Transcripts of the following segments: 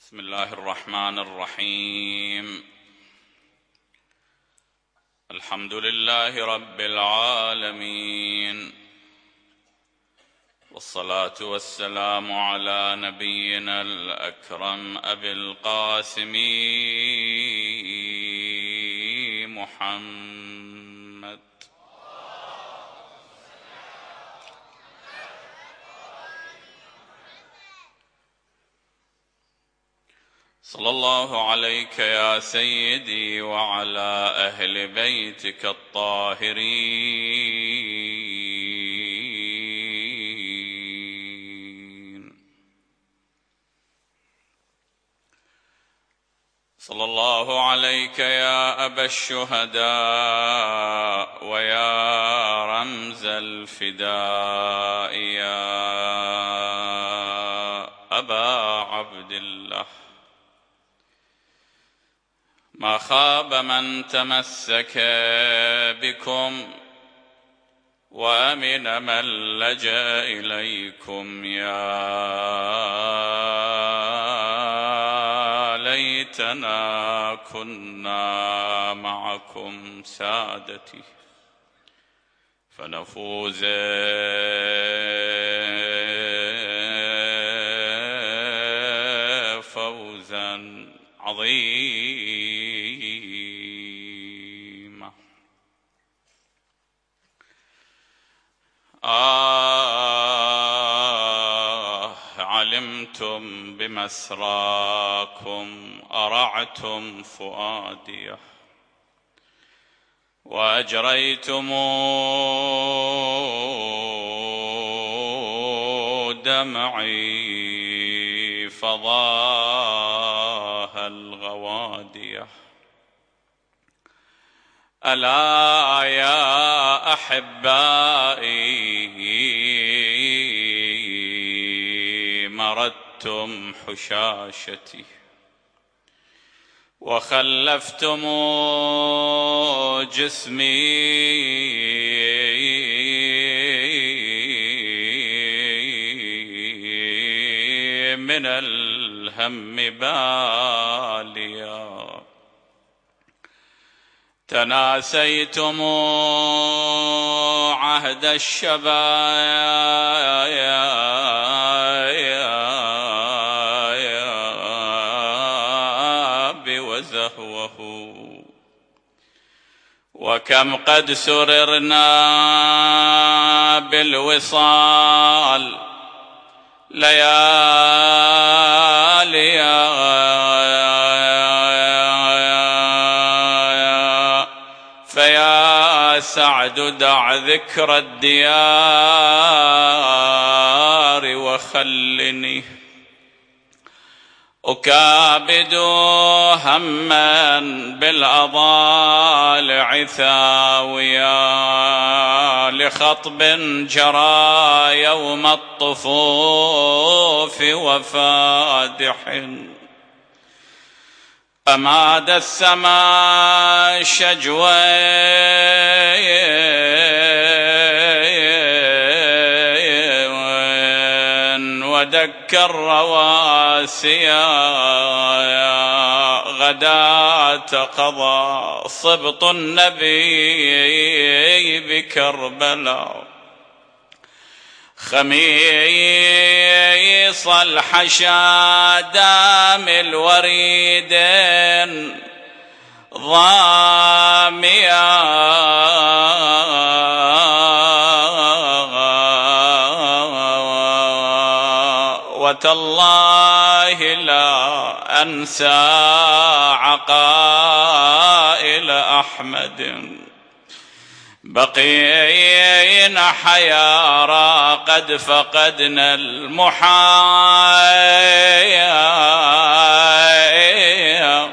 بسم الله الرحمن الرحيم. الحمد لله رب العالمين، والصلاة والسلام على نبينا الأكرم أبي القاسم محمد صلى الله عليك يا سيدي وعلى أهل بيتك الطاهرين. صلى الله عليك يا أبا الشهداء ويا رمز الفداء يا أبا عبد الله. ما خاب من تمسك بكم وأمن من لجأ إليكم، يا ليتنا كنا معكم سادتي فنفوز فوزا عظيما. علمتم بمسراكم أرعتم فؤادي وأجريتم دمعي فضاها الغوادي. ألا يا أحبائي مردتم حشاشتي وخلفتم جسمي من الهم باليا. تناسيتم عهد الشباب وزهوه، وكم قد سررنا بالوصال ليالي فيا سعد دع ذكر الديار وخلني أكابد هما بالأضالع ثاويا لخطب جرى يوم الطفوف وفادح. أماد السماء شجوين ودك الرواسي غداة قضى صبط النبي بكربلاء. خميص الحشا دام الوريدين ضاميا وتالله لا أنسى عقائل أحمد بقينا حيارى قد فقدنا المحايا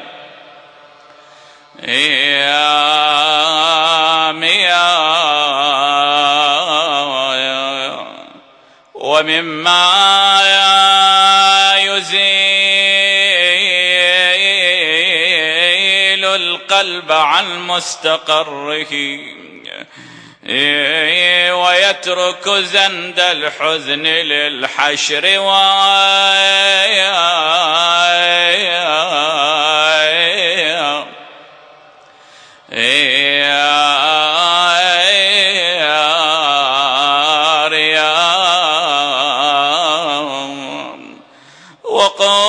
ومما يزيل القلب عن مستقره ويترك زند الحزن للحشر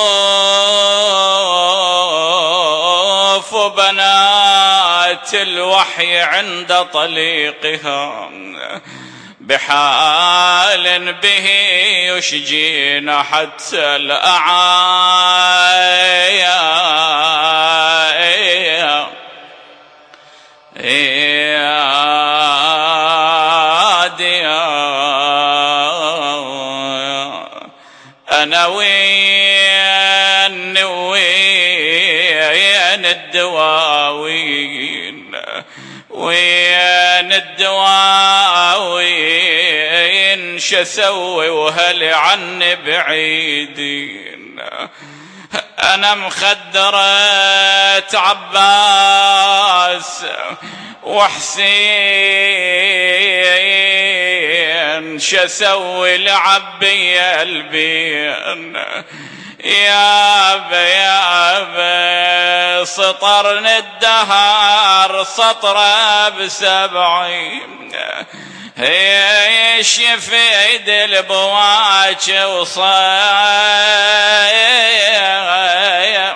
تطوف بنات الوحي عند طليقها بحال به يشجين حتى الأعايا أنا وين الدواوين وين الدواوين شسوي وهل عني بعيدين أنا مخدرة عباس وحسين شسوي لعبي البين يا أبي سطرني الدهر سطرة ب70 هي شفيد البواج وصايا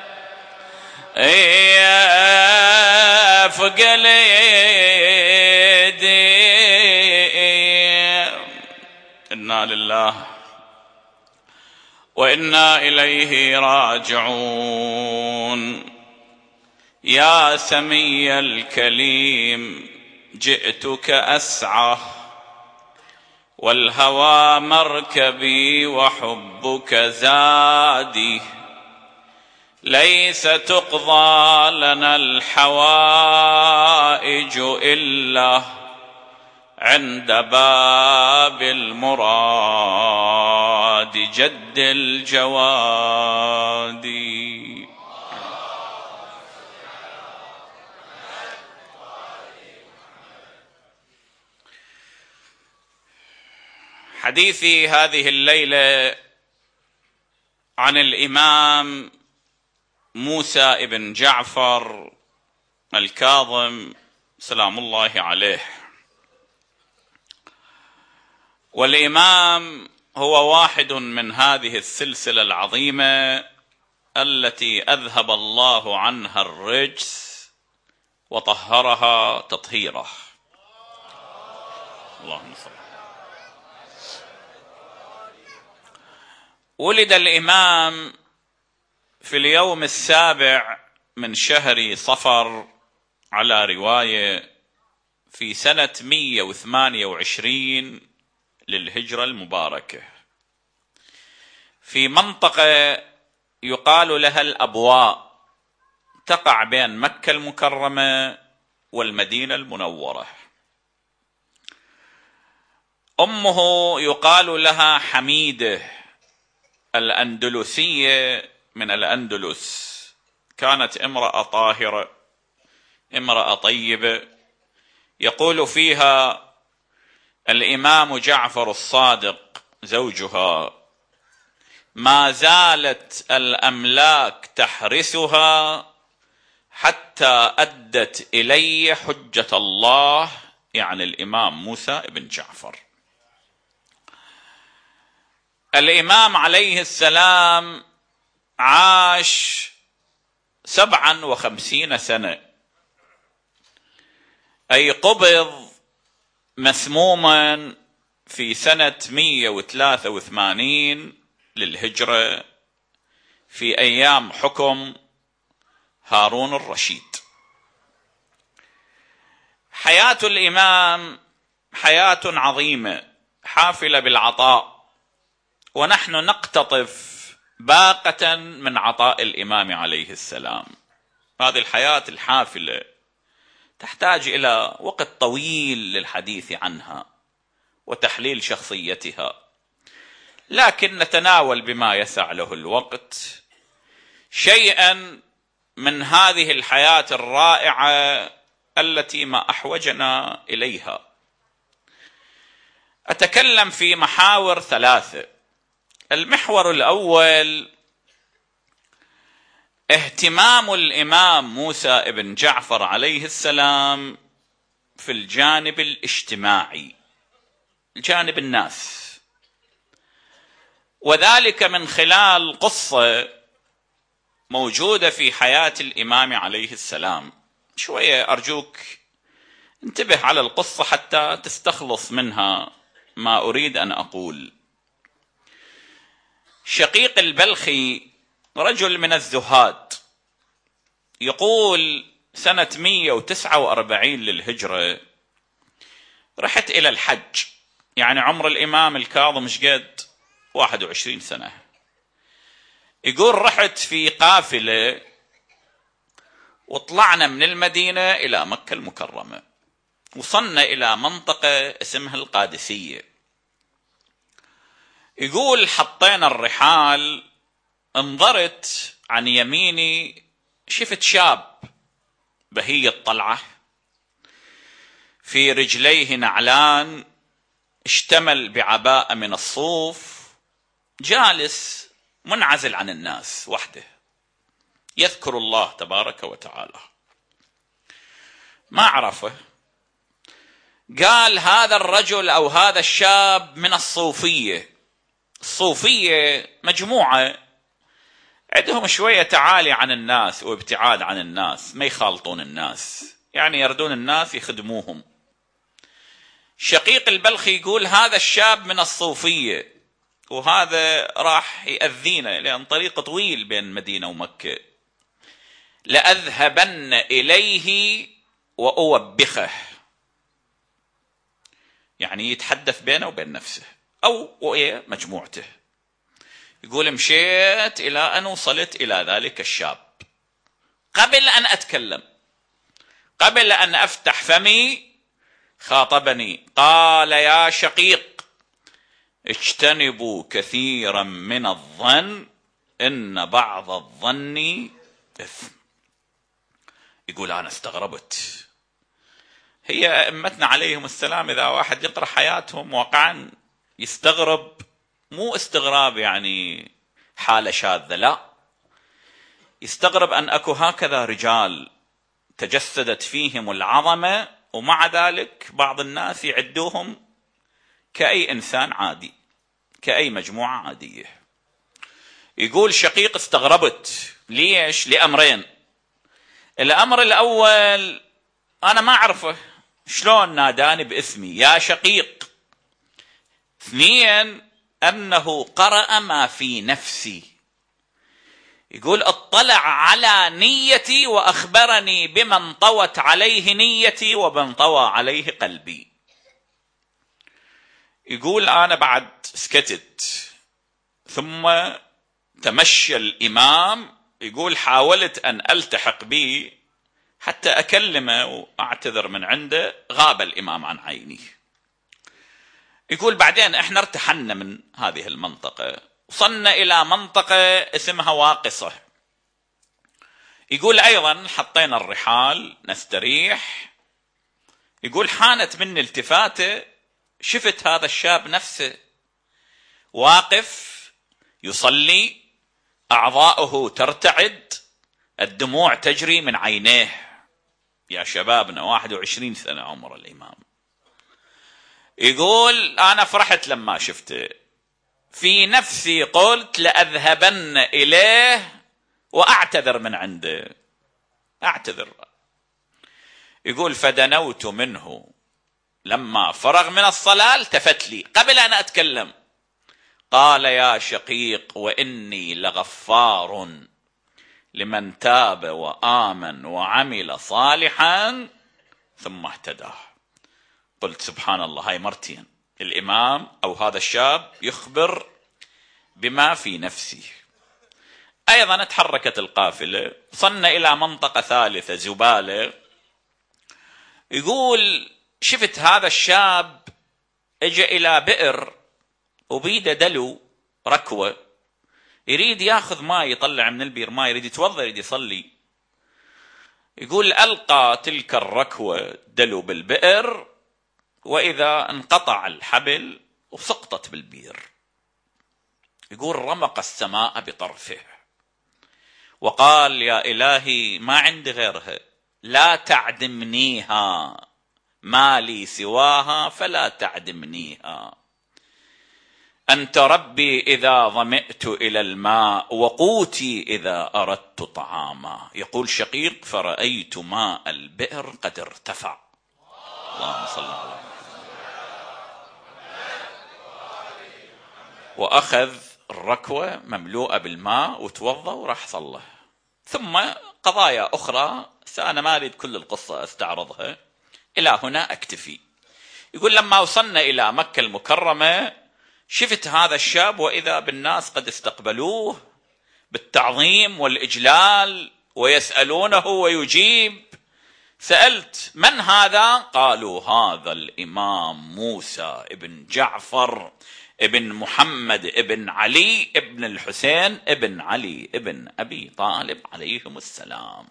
فقليدي إنا لله وإنا إليه راجعون. يا سمي الكليم جئتك أسعى والهوى مركبي وحبك زادي ليس تقضى لنا الحوائج إلا عند باب المراد جد الجواد. حديثي هذه الليلة عن الإمام موسى ابن جعفر الكاظم سلام الله عليه. والإمام هو واحد من هذه السلسلة العظيمة التي أذهب الله عنها الرجس وطهرها تطهيرا. اللهم صل. ولد الإمام في اليوم 7 من شهر صفر على رواية في سنة 128 للهجرة المباركة في منطقة يقال لها الأبواء تقع بين مكة المكرمة والمدينة المنورة. أمه يقال لها حميدة الأندلسية من الأندلس، كانت امرأة طاهرة امرأة طيبة. يقول فيها الإمام جعفر الصادق زوجها: ما زالت الأملاك تحرسها حتى أدت إلي حجة الله، يعني الإمام موسى بن جعفر. الإمام عليه السلام عاش 57 سنة، أي قبض مسموما في سنة 183 للهجرة في أيام حكم هارون الرشيد. حياة الإمام حياة عظيمة حافلة بالعطاء، ونحن نقتطف باقة من عطاء الإمام عليه السلام. هذه الحياة الحافلة تحتاج إلى وقت طويل للحديث عنها وتحليل شخصيتها، لكن نتناول بما يسع له الوقت شيئا من هذه الحياة الرائعة التي ما أحوجنا إليها. أتكلم في محاور 3. المحور الأول: اهتمام الإمام موسى بن جعفر عليه السلام في الجانب الاجتماعي، الجانب الناس، وذلك من خلال قصة موجودة في حياة الإمام عليه السلام. شوية أرجوك انتبه على القصة حتى تستخلص منها ما أريد أن أقول. شقيق البلخي رجل من الزهاد، يقول سنة 149 للهجرة رحت إلى الحج، يعني عمر الإمام الكاظم شقد 21 سنة. يقول رحت في قافلة وطلعنا من المدينة إلى مكة المكرمة، وصلنا إلى منطقة اسمها القادسية. يقول حطينا الرحال، انظرت عن يميني شفت شاب بهي الطلعة، في رجليه نعلان، اشتمل بعباءة من الصوف، جالس منعزل عن الناس وحده يذكر الله تبارك وتعالى. ما عرفه، قال هذا الرجل أو هذا الشاب من الصوفية. الصوفية مجموعة عندهم شوية تعالي عن الناس وابتعاد عن الناس، ما يخالطون الناس، يعني يردون الناس يخدموهم. شقيق البلخي يقول هذا الشاب من الصوفية، وهذا راح يأذينا لأن طريق طويل بين مدينة ومكة، لأذهبن إليه وأوبخه، يعني يتحدث بينه وبين نفسه أو ويا مجموعته. يقول مشيت إلى أن وصلت إلى ذلك الشاب، قبل أن أتكلم، قبل أن أفتح فمي خاطبني، قال يا شقيق اجتنبوا كثيرا من الظن إن بعض الظن إثم. يقول أنا استغربت، هي أئمتنا عليهم السلام إذا واحد يقرأ حياتهم واقعا يستغرب، مو استغراب يعني حالة شاذة، لا، يستغرب أن أكو هكذا رجال تجسدت فيهم العظمة، ومع ذلك بعض الناس يعدوهم كأي إنسان عادي، كأي مجموعة عادية. يقول شقيق استغربت، ليش؟ لأمرين. الأمر الأول أنا ما أعرفه، شلون ناداني باسمي يا شقيق؟ اثنين أنه قرأ ما في نفسي، يقول اطلع على نيتي وأخبرني بمن طوت عليه نيتي ومن طوى عليه قلبي. يقول أنا بعد سكتت، ثم تمشى الإمام، يقول حاولت أن ألتحق به حتى أكلمه وأعتذر من عنده، غاب الإمام عن عيني. يقول بعدين إحنا ارتحلنا من هذه المنطقة، وصلنا إلى منطقة اسمها واقصة. يقول أيضا حطينا الرحال نستريح. يقول حانت مني التفاتة، شفت هذا الشاب نفسه واقف يصلي، أعضاؤه ترتعد، الدموع تجري من عينيه. يا شبابنا 21 سنة عمر الإمام. يقول أنا فرحت لما شفته، في نفسي قلت لأذهبن إليه وأعتذر من عنده، أعتذر. يقول فدنوت منه، لما فرغ من الصلاة التفت لي قبل أن أتكلم، قال يا شقيق وإني لغفار لمن تاب وآمن وعمل صالحا ثم اهتدى. قلت سبحان الله، هاي مرتين الإمام أو هذا الشاب يخبر بما في نفسه. أيضا تحركت القافلة، وصلنا إلى منطقة ثالثة زبالة. يقول شفت هذا الشاب اجى إلى بئر وبيده دلو ركوة، يريد ياخذ ماء، يطلع من البير ماء، يريد يتوضا، يريد يصلي. يقول ألقى تلك الركوة دلو بالبئر، وإذا انقطع الحبل وسقطت بالبير. يقول رمق السماء بطرفه وقال يا إلهي ما عندي غيرها، لا تعدمنيها، ما لي سواها فلا تعدمنيها. أنت ربي إذا ظمئت إلى الماء وقوتي إذا أردت طعاما. يقول شقيق: فرأيت ماء البئر قد ارتفع. اللهم صل على محمد. وأخذ الركوة مملوءة بالماء وتوضأ وراح صلى. ثم قضايا أخرى أنا ما أريد كل القصة أستعرضها، إلى هنا أكتفي. يقول: لما وصلنا إلى مكة المكرمة شفت هذا الشاب وإذا بالناس قد استقبلوه بالتعظيم والإجلال ويسألونه ويجيب. سألت: من هذا؟ قالوا: هذا الإمام موسى ابن جعفر ابن محمد ابن علي ابن الحسين ابن علي ابن أبي طالب عليهم السلام.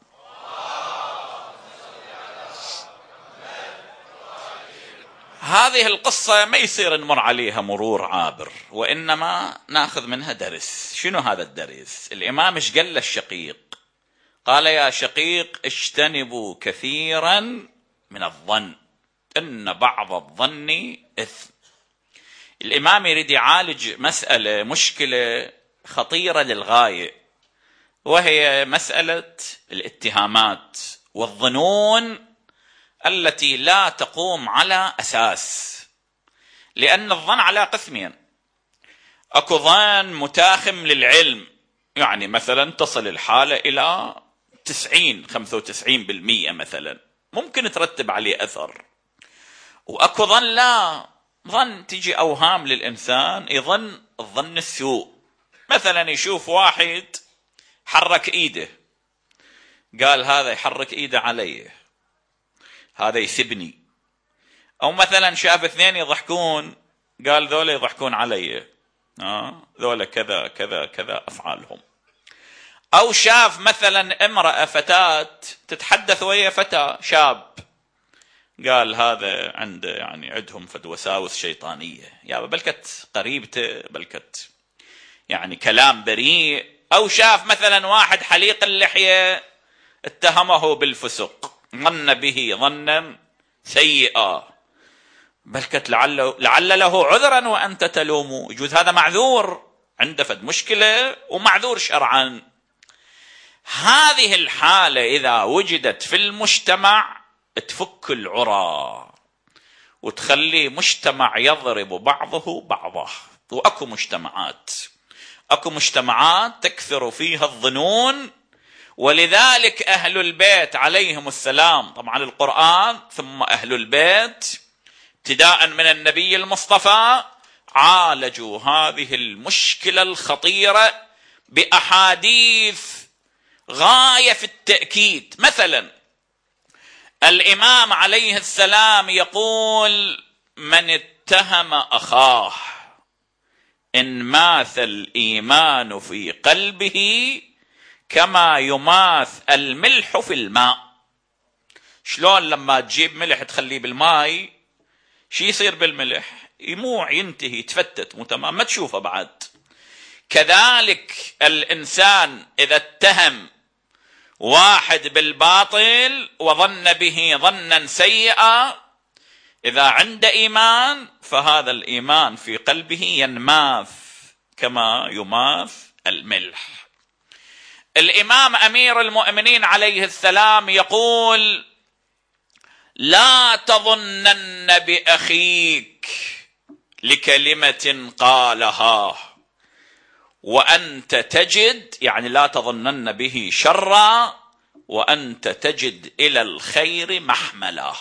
هذه القصة ما يصير نمر عليها مرور عابر، وإنما ناخذ منها درس. شنو هذا الدرس؟ الإمام ايش قال للشقيق؟ قال: يا شقيق اجتنبوا كثيرا من الظن إن بعض الظن إثم. الإمام يريد يعالج مسألة، مشكلة خطيرة للغاية، وهي مسألة الاتهامات والظنون التي لا تقوم على أساس. لأن الظن على قسمين: أكو ظن متاخم للعلم، يعني مثلا تصل الحالة إلى 95% مثلا، ممكن ترتب عليه أثر. وأكو ظن لا، ظن تجي أوهام للإنسان يظن الظن السوء. مثلا يشوف واحد حرك إيده، قال هذا يحرك إيده علي، هذا يسبني. أو مثلا شاف اثنين يضحكون، قال ذولا يضحكون علي، ذولا كذا كذا كذا أفعالهم. أو شاف مثلا امرأة فتاة تتحدث وهي فتاة شاب، قال هذا عنده يعني عندهم فد وساوس شيطانية، يا بلكت قريبته، بلكت يعني كلام بريء. أو شاف مثلا واحد حليق اللحية اتهمه بالفسق، ظن به ظنا سيئا، بلكت لعل له عذرا وأنت تلومه. يجوز هذا معذور، عنده فد مشكلة ومعذور شرعا. هذه الحالة إذا وجدت في المجتمع تفك العرى وتخلي مجتمع يضرب بعضه بعضه. وأكو مجتمعات تكثر فيها الظنون، ولذلك أهل البيت عليهم السلام، طبعا القرآن ثم أهل البيت ابتداء من النبي المصطفى، عالجوا هذه المشكلة الخطيرة بأحاديث غاية في التأكيد. مثلا الإمام عليه السلام يقول: من اتهم أخاه إن ماث الإيمان في قلبه كما يماث الملح في الماء. شلون لما تجيب ملح تخليه بالماء شي يصير بالملح؟ يموع، ينتهي، يتفتت، مو تمام، ما تشوفه بعد. كذلك الإنسان إذا اتهم واحد بالباطل وظن به ظنا سيئا، إذا عنده إيمان فهذا الإيمان في قلبه ينماث كما يماث الملح. الإمام أمير المؤمنين عليه السلام يقول: لا تظنن بأخيك لكلمة قالها وأنت تجد، يعني لا تظنن به شرا وأنت تجد إلى الخير محملا.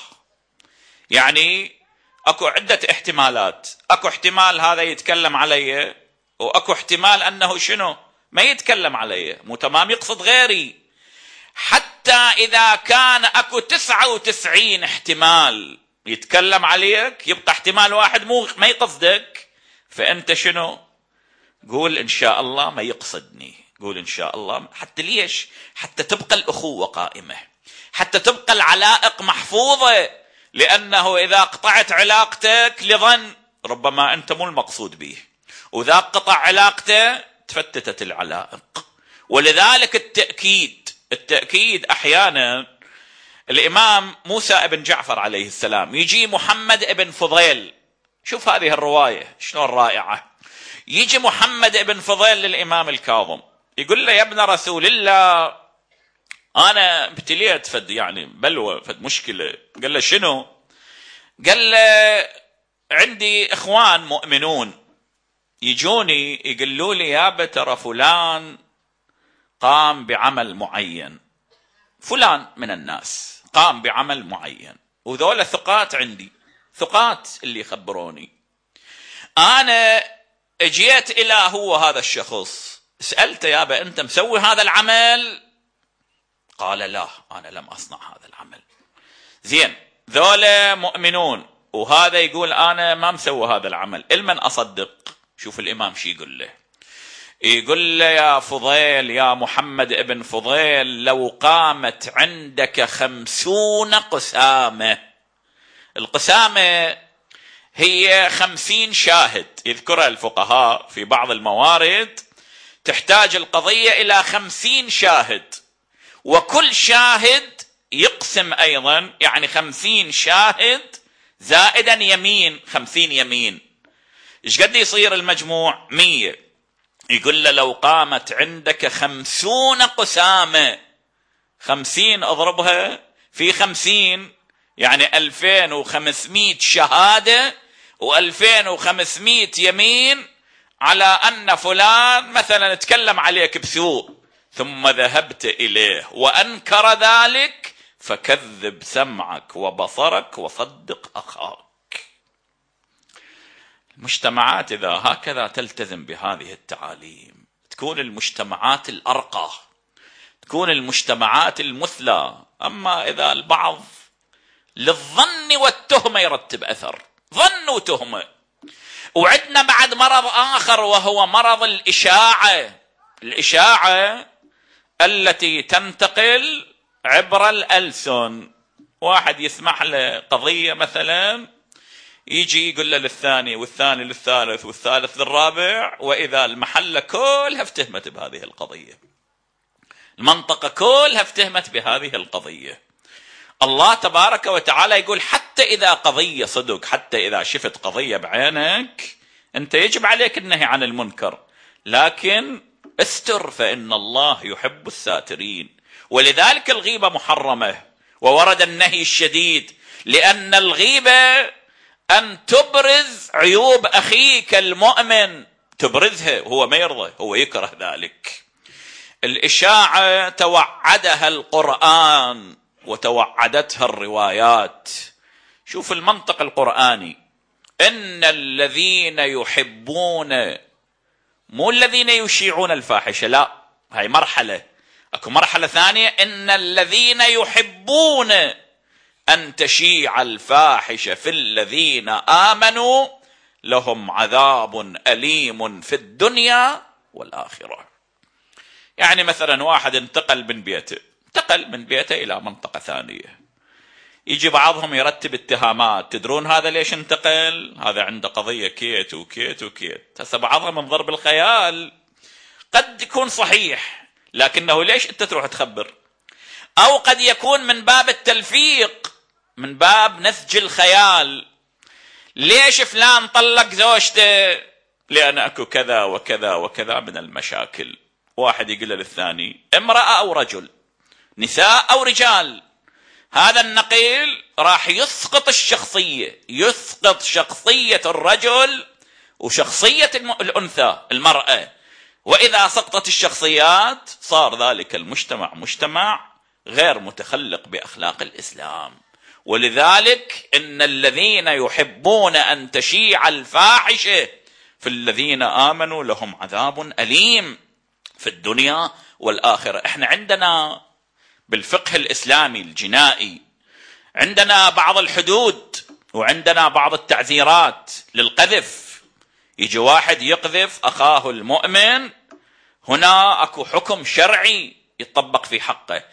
يعني أكو عدة احتمالات، أكو احتمال هذا يتكلم علي، وأكو احتمال أنه شنو ما يتكلم علي، مو تمام، يقصد غيري. حتى إذا كان أكو 99 احتمال يتكلم عليك، يبقى احتمال واحد ما يقصدك، فأنت شنو؟ قول إن شاء الله ما يقصدني، قول إن شاء الله. حتى ليش؟ حتى تبقى الأخوة قائمة، حتى تبقى العلائق محفوظة. لأنه إذا قطعت علاقتك لظن ربما أنت مو المقصود به، وإذا قطع علاقته تفتتت العلائق. ولذلك التأكيد أحيانا. الإمام موسى ابن جعفر عليه السلام يجي محمد ابن فضيل، شوف هذه الرواية شلون رائعة. يجي محمد بن فضيل للإمام الكاظم يقول له: يا ابن رسول الله، أنا ابتليت فد يعني بلوى فد مشكلة. قال له: شنو؟ قال له: عندي إخوان مؤمنون يجوني يقولوا لي يا ترى فلان قام بعمل معين، فلان من الناس قام بعمل معين، وذولا ثقات عندي، ثقات اللي يخبروني. أنا اجيت إلى هو هذا الشخص سألته: يابا أنت مسوي هذا العمل؟ قال: لا، أنا لم أصنع هذا العمل. زين، ذولا مؤمنون وهذا يقول أنا ما مسوي هذا العمل، المن أصدق؟ شوف الإمام شي يقول له. يقول له: يا فضيل، يا محمد ابن فضيل، لو قامت عندك 50 قسامة. القسامة هي 50 شاهد يذكرها الفقهاء في بعض الموارد، تحتاج القضية إلى 50 شاهد، وكل شاهد يقسم أيضا، يعني 50 شاهد زائدا يمين، 50 يمين. إيش قد يصير المجموع؟ 100. يقول له: لو قامت عندك 50 قسامة، 50 أضربها في 50، يعني 2500 شهادة و2500 يمين على أن فلان مثلا تكلم عليك بسوء ثم ذهبت إليه وأنكر ذلك، فكذب سمعك وبصرك وصدق أخاك. المجتمعات إذا هكذا تلتزم بهذه التعاليم تكون المجتمعات الأرقى، تكون المجتمعات المثلى. أما إذا البعض للظن والتهمة يرتب أثر، ظن وتهمة. وعندنا بعد مرض آخر وهو مرض الإشاعة، الإشاعة التي تنتقل عبر الألسن. واحد يسمح له قضية مثلا، يجي يقول له للثاني والثاني للثالث والثالث للرابع، وإذا المحلة كلها افتهمت بهذه القضية، المنطقة كلها افتهمت بهذه القضية. الله تبارك وتعالى يقول: حتى إذا قضية صدق، حتى إذا شفت قضية بعينك أنت يجب عليك النهي عن المنكر، لكن استر، فإن الله يحب الساترين. ولذلك الغيبة محرمة، وورد النهي الشديد، لأن الغيبة أن تبرز عيوب أخيك المؤمن، تبرزها وهو ما يرضى، هو يكره ذلك. الإشاعة توعدها القرآن وتوعدتها الروايات. شوف المنطق القرآني: إن الذين يحبون، مو الذين يشيعون الفاحشة، لا، هاي مرحلة، أكو مرحلة ثانية: إن الذين يحبون أن تشيع الفاحشة في الذين آمنوا لهم عذاب أليم في الدنيا والآخرة. يعني مثلا واحد انتقل من بيته إلى منطقة ثانية، يجي بعضهم يرتب اتهامات. تدرون هذا ليش انتقل؟ هذا عنده قضية كيت وكيت وكيت. هسه بعضها من ضرب الخيال قد يكون صحيح، لكنه ليش أنت تروح تخبر؟ أو قد يكون من باب التلفيق، من باب نسج الخيال. ليش فلان طلق زوجته؟ لأن أكو كذا وكذا وكذا من المشاكل. واحد يقول للثاني: امرأة أو رجل، نساء أو رجال، هذا النقيل راح يسقط الشخصية، يسقط شخصية الرجل وشخصية الأنثى المرأة. وإذا سقطت الشخصيات صار ذلك المجتمع مجتمع غير متخلق بأخلاق الإسلام. ولذلك إن الذين يحبون أن تشيع الفاحشة في الذين آمنوا لهم عذاب أليم في الدنيا والآخرة. احنا عندنا بالفقه الإسلامي الجنائي عندنا بعض الحدود وعندنا بعض التعذيرات للقذف. يجي واحد يقذف أخاه المؤمن، هنا أكو حكم شرعي يطبق في حقه.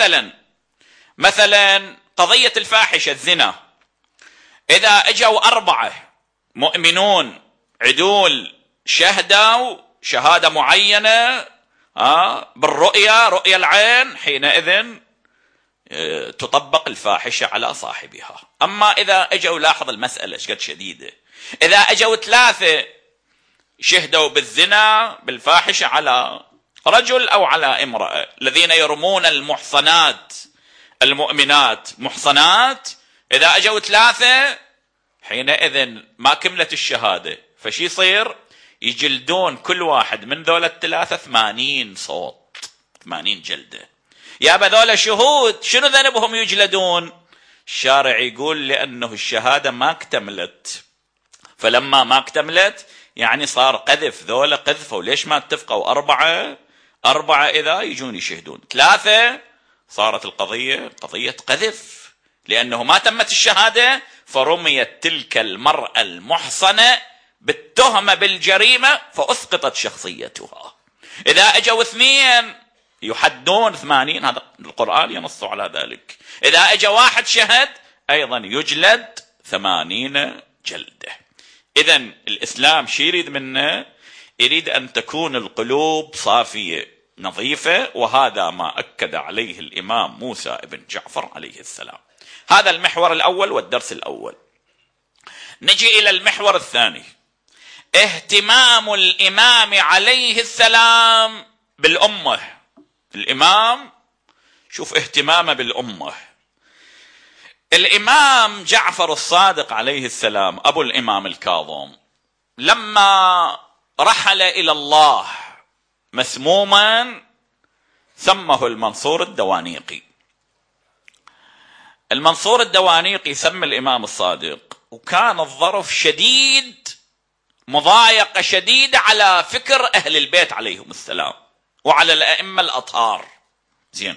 مثلا قضية الفاحشة الزنا، إذا اجوا 4 مؤمنون عدول شهدوا شهادة معينة بالرؤية، رؤية العين، حينئذ تطبق الفاحشة على صاحبها. أما إذا اجوا، لاحظ المسألة شقد شديدة، إذا اجوا 3 شهدوا بالزنا بالفاحشة على رجل أو على امرأة، الذين يرمون المحصنات المؤمنات محصنات، إذا أجوا 3 حينئذ ما كملت الشهادة، فشي يصير؟ يجلدون كل واحد من ذولا 3 80 صوت، 80 جلدة. يا بذولا شهود شنو ذنبهم يجلدون؟ الشارع يقول لأنه الشهادة ما اكتملت، فلما ما اكتملت يعني صار قذف، ذولا قذفوا، ليش ما اتفقوا 4 إذا يجون يشهدون، 3 صارت القضية قضية قذف، لأنه ما تمت الشهادة، فرميت تلك المرأة المحصنة بالتهمة بالجريمة فأسقطت شخصيتها. إذا أجوا 2 يحدون 80، هذا القرآن ينص على ذلك. إذا أجا 1 شهد أيضا يجلد 80 جلدة. إذن الإسلام شي يريد منا؟ يريد أن تكون القلوب صافية نظيفة، وهذا ما أكد عليه الإمام موسى بن جعفر عليه السلام. هذا المحور الأول والدرس الأول. نجي إلى المحور الثاني، اهتمام الإمام عليه السلام بالأمة. الإمام شوف اهتمامه بالأمة. الإمام جعفر الصادق عليه السلام أبو الإمام الكاظم لما رحل إلى الله مسموما سمه المنصور الدوانيقي. المنصور الدوانيقي سمى الإمام الصادق، وكان الظرف شديد، مضايقة شديدة على فكر أهل البيت عليهم السلام وعلى الأئمة الأطهار. زين،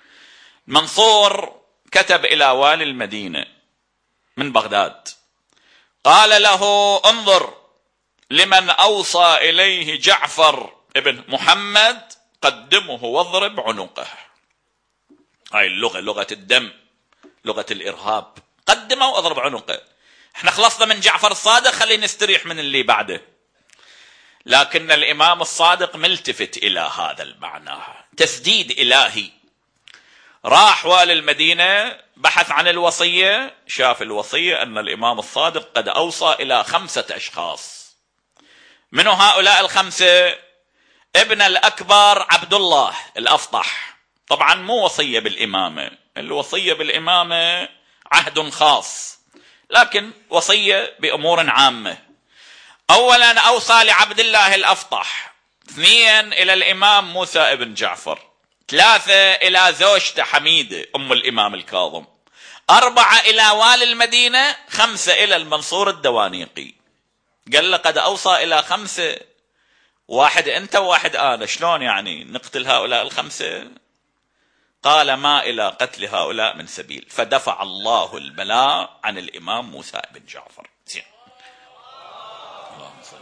منصور كتب إلى والي المدينة من بغداد، قال له انظر لمن أوصى إليه جعفر ابن محمد قدمه واضرب عنقه. هاي اللغة، لغة الدم، لغة الإرهاب، قدمه واضرب عنقه. احنا خلصنا من جعفر الصادق، خلينا نستريح من اللي بعده. لكن الإمام الصادق ملتفت إلى هذا المعنى، تسديد إلهي. راح والي المدينة بحث عن الوصية، شاف الوصية أن الإمام الصادق قد أوصى إلى 5 أشخاص. من هؤلاء ال5؟ ابن الأكبر عبد الله الأفطح. طبعا مو وصية بالإمامة، الوصية بالإمامة عهد خاص، لكن وصية بأمور عامة. أولا أوصى لعبد الله الأفطح، 2 إلى الإمام موسى بن جعفر، 3 إلى زوجته حميدة أم الإمام الكاظم، 4 إلى والي المدينة، 5 إلى المنصور الدوانيقي. قال له قد أوصى إلى 5، 1 أنت و1 أنا، شلون يعني نقتل هؤلاء ال5؟ قال ما إلى قتل هؤلاء من سبيل، فدفع الله البلاء عن الإمام موسى بن جعفر. زين، اللهم صل.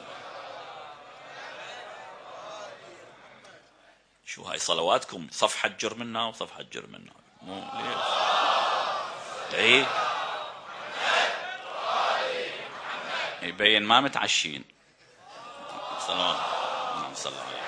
شو هاي صلواتكم صفحة جرمنا وصفحة جرمنا، مو ليش؟ ايه يبين ما متعشين. صلوات اللهم صل عليه.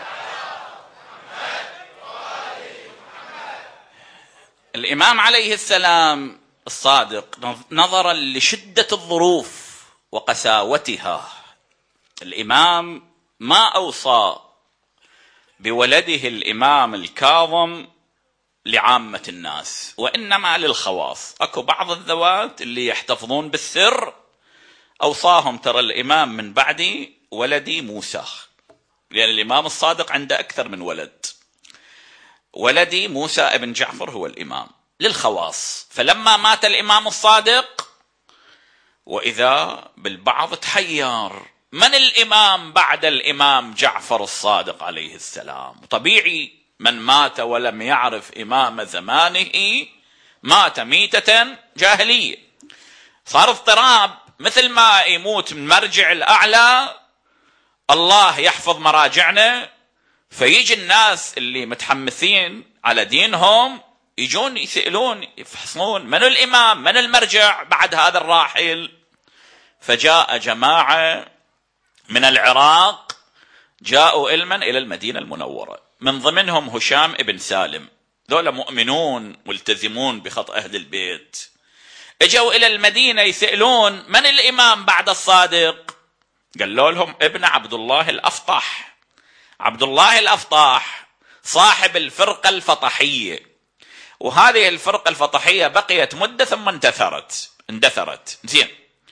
الإمام عليه السلام الصادق نظرا لشدة الظروف وقساوتها، الإمام ما أوصى بولده الإمام الكاظم لعامة الناس، وإنما للخواص. أكو بعض الذوات اللي يحتفظون بالسر، أوصاهم ترى الإمام من بعدي ولدي موسى، لأن الإمام الصادق عنده أكثر من ولد، ولدي موسى ابن جعفر هو الإمام، للخواص. فلما مات الإمام الصادق وإذا بالبعض تحير، من الإمام بعد الإمام جعفر الصادق عليه السلام؟ طبيعي من مات ولم يعرف إمام زمانه مات ميتة جاهلية. صار اضطراب، مثل ما يموت من مرجع الأعلى الله يحفظ مراجعنا، فيجي الناس اللي متحمسين على دينهم يجون يسألون يفحصون من الإمام، من المرجع بعد هذا الراحل. فجاء جماعة من العراق جاءوا علما إلى المدينة المنورة، من ضمنهم هشام ابن سالم، ذولا مؤمنون ملتزمون بخط أهل البيت. اجوا إلى المدينة يسألون من الإمام بعد الصادق، قالوا لهم ابن عبد الله الأفطح. عبد الله الأفطح صاحب الفرقة الفطحية، وهذه الفرقة الفطحية بقيت مدة ثم اندثرت زين.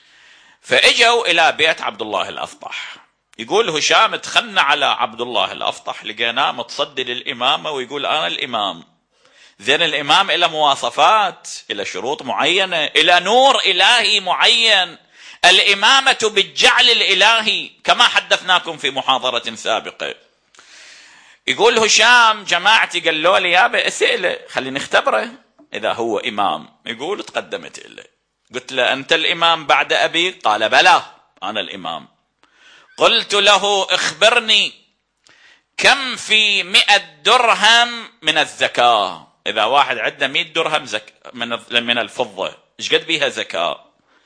فاجوا إلى بيت عبد الله الأفطح. يقول هشام دخلنا على عبد الله الأفطح لقيناه متصدي للإمامة ويقول أنا الإمام. زين، الإمام إلى مواصفات، إلى شروط معينة، إلى نور إلهي معين، الإمامة بالجعل الإلهي كما حدثناكم في محاضرة سابقة. يقول هشام جماعتي قالوا لي يابا اسئله خلينا نختبره إذا هو إمام. يقول تقدمت إليه قلت له أنت الإمام بعد أبي؟ قال بلى أنا الإمام. قلت له اخبرني كم في 100 درهم من الزكاة؟ إذا واحد عنده 100 درهم من الفضة إيش قد بيها زكاة؟